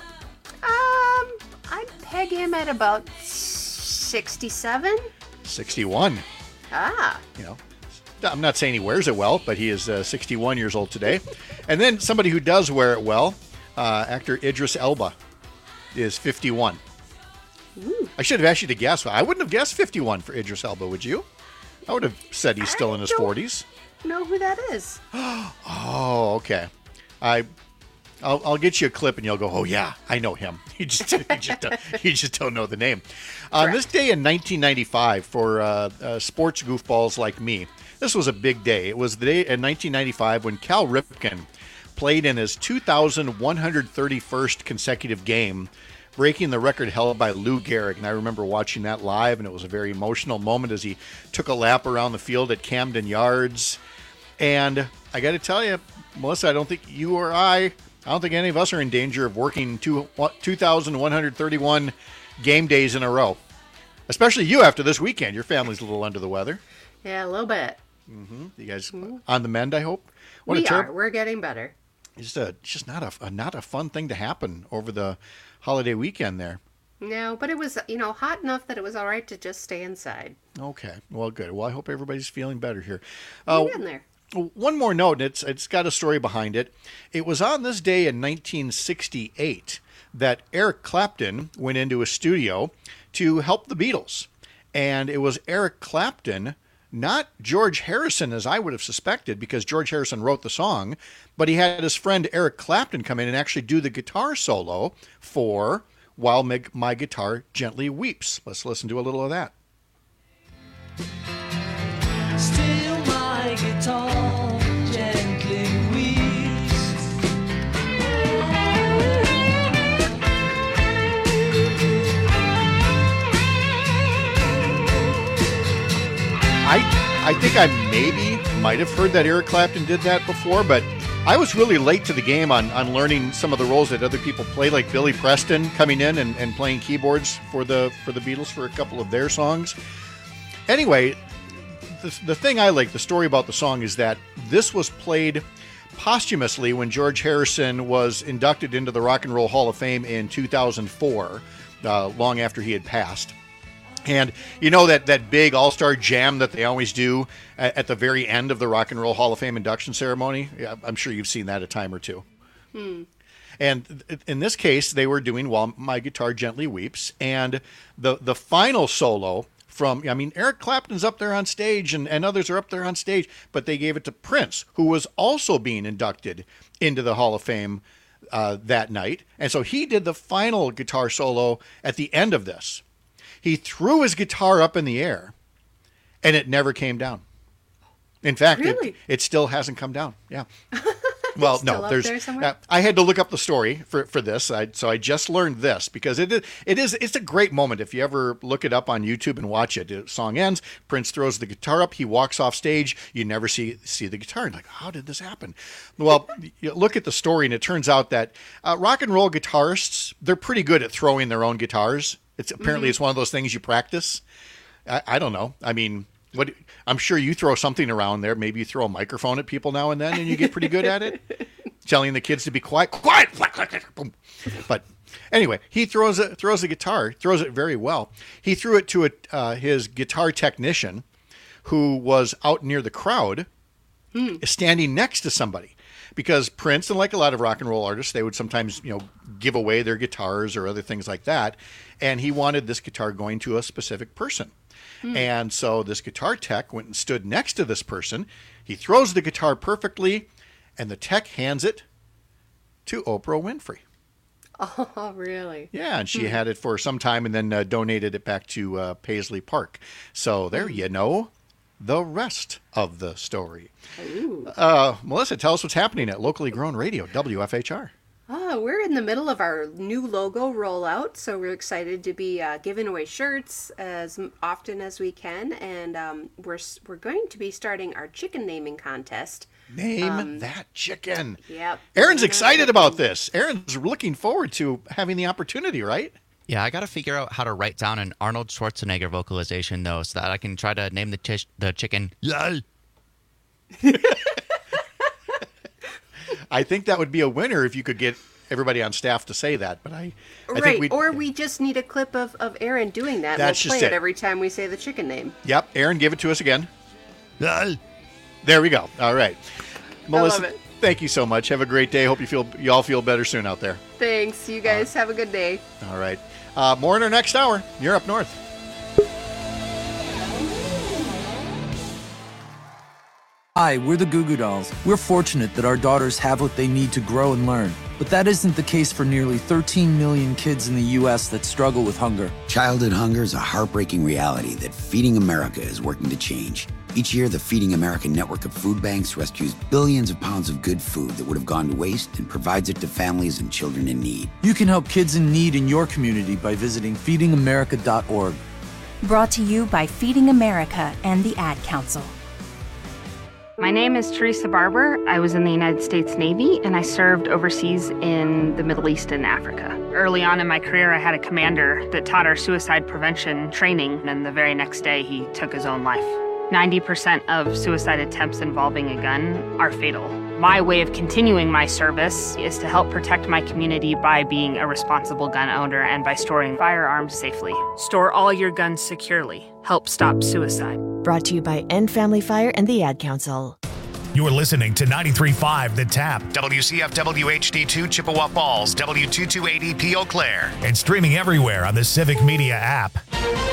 I'd peg him at about 67. 61. Ah. I'm not saying he wears it well, but he is 61 years old today. And then somebody who does wear it well, actor Idris Elba, is 51. Ooh. I should have asked you to guess. I wouldn't have guessed 51 for Idris Elba, would you? I would have said he's still in his 40s. Know who that is? Oh, okay. I'll get you a clip and you'll go, oh yeah, I know him. You just don't know the name. On this day in 1995, for sports goofballs like me, This was a big day. It was the day in 1995 when Cal Ripken played in his 2,131st consecutive game, breaking the record held by Lou Gehrig. And I remember watching that live, and it was a very emotional moment as he took a lap around the field at Camden Yards. And I got to tell you, Melissa, I don't think you or I don't think any of us are in danger of working 2,131 game days in a row. Especially you after this weekend. Your family's a little under the weather. Yeah, a little bit. Mm-hmm. You guys on the mend, I hope? We are. We're getting better. It's just not a fun thing to happen over the holiday weekend there. No, but it was, hot enough that it was all right to just stay inside. Okay. Well, good. Well, I hope everybody's feeling better here. We're getting there. One more note, and it's got a story behind it. It was on this day in 1968 that Eric Clapton went into a studio to help the Beatles. And it was Eric Clapton, not George Harrison, as I would have suspected, because George Harrison wrote the song, but he had his friend Eric Clapton come in and actually do the guitar solo for While My Guitar Gently Weeps. Let's listen to a little of that. Still my guitar gently weeps. I think I might have heard that Eric Clapton did that before, but I was really late to the game on learning some of the roles that other people play, like Billy Preston coming in and playing keyboards for the Beatles for a couple of their songs. Anyway, the thing I like, the story about the song, is that this was played posthumously when George Harrison was inducted into the Rock and Roll Hall of Fame in 2004, long after he had passed. And that big all-star jam that they always do at the very end of the Rock and Roll Hall of Fame induction ceremony? Yeah, I'm sure you've seen that a time or two. And in this case, they were doing While My Guitar Gently Weeps. And the final solo Eric Clapton's up there on stage and others are up there on stage, but they gave it to Prince, who was also being inducted into the Hall of Fame that night. And so he did the final guitar solo at the end of this. He threw his guitar up in the air, and it never came down. In fact, really? it still hasn't come down. Yeah. Well, no, there I had to look up the story for this, so I just learned this because it's a great moment if you ever look it up on YouTube and watch it. The song ends, Prince throws the guitar up, he walks off stage, you never see the guitar. And like, how did this happen? Well, you look at the story, and it turns out that rock and roll guitarists, they're pretty good at throwing their own guitars. It's one of those things you practice. I don't know. I mean, I'm sure you throw something around there. Maybe you throw a microphone at people now and then, and you get pretty good at it. Telling the kids to be quiet. Boom. But anyway, he throws a guitar, throws it very well. He threw it to his guitar technician, who was out near the crowd, standing next to somebody. Because Prince, and like a lot of rock and roll artists, they would sometimes, give away their guitars or other things like that. And he wanted this guitar going to a specific person. And so this guitar tech went and stood next to this person. He throws the guitar perfectly, and the tech hands it to Oprah Winfrey. Oh, really? Yeah, and she had it for some time and then donated it back to Paisley Park. So there you know the rest of the story. Melissa, tell us what's happening at Locally Grown Radio, WFHR. We're in the middle of our new logo rollout, so we're excited to be giving away shirts as often as we can, and we're going to be starting our chicken naming contest. Name that chicken. Yep. Aaron's excited about this. Aaron's looking forward to having the opportunity, right? Yeah, I got to figure out how to write down an Arnold Schwarzenegger vocalization, though, so that I can try to name the chicken. Yay! I think that would be a winner if you could get everybody on staff to say that. But I think we just need a clip of Aaron doing that. That's we'll play it every time we say the chicken name. Yep. Aaron, give it to us again. There we go. All right. Melissa, thank you so much. Have a great day. Hope you all feel better soon out there. Thanks. You guys have a good day. All right. More in our next hour. You're up north. Hi, we're the Goo Goo Dolls. We're fortunate that our daughters have what they need to grow and learn. But that isn't the case for nearly 13 million kids in the U.S. that struggle with hunger. Childhood hunger is a heartbreaking reality that Feeding America is working to change. Each year, the Feeding America network of food banks rescues billions of pounds of good food that would have gone to waste and provides it to families and children in need. You can help kids in need in your community by visiting feedingamerica.org. Brought to you by Feeding America and the Ad Council. My name is Teresa Barber. I was in the United States Navy, and I served overseas in the Middle East and Africa. Early on in my career, I had a commander that taught our suicide prevention training, and the very next day, he took his own life. 90% of suicide attempts involving a gun are fatal. My way of continuing my service is to help protect my community by being a responsible gun owner and by storing firearms safely. Store all your guns securely. Help stop suicide. Brought to you by End Family Fire and the Ad Council. You're listening to 93.5 The Tap, WCFW HD2 Chippewa Falls, W228EP Eau Claire, and streaming everywhere on the Civic Media app.